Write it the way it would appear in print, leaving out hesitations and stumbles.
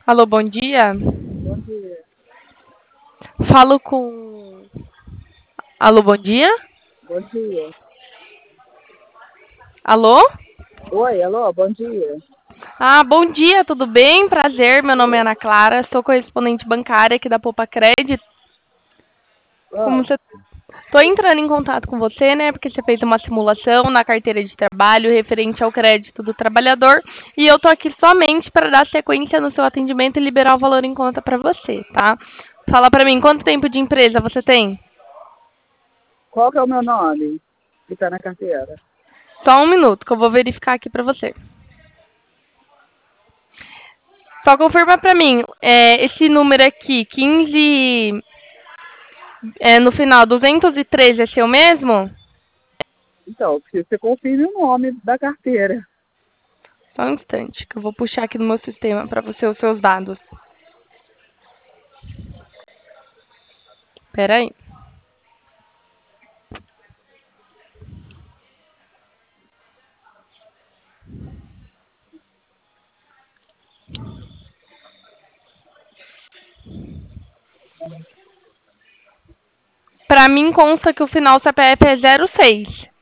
Alô, bom dia. Bom dia. Falo com. Alô, bom dia. Bom dia. Alô? Oi, alô, bom dia. Ah, bom dia, tudo bem? Prazer, meu nome é Ana Clara, sou correspondente bancária aqui da Poupa Credit. Como Ah, você. Tô entrando em contato com você, né? Porque você fez uma simulação na carteira de trabalho referente ao crédito do trabalhador. E eu tô aqui somente para dar sequência no seu atendimento e liberar o valor em conta para você, tá? Fala pra mim, quanto tempo de empresa você tem? qual que é o meu nome que tá na carteira? Só um minuto que eu vou verificar aqui pra você. Só confirma pra mim, esse número aqui, 15, no final, 213 é seu mesmo? Então, eu preciso que você confirme o nome da carteira. Só um instante, que eu vou puxar aqui no meu sistema pra você os seus dados. Pera aí. Pra mim consta que o final CPF é 06.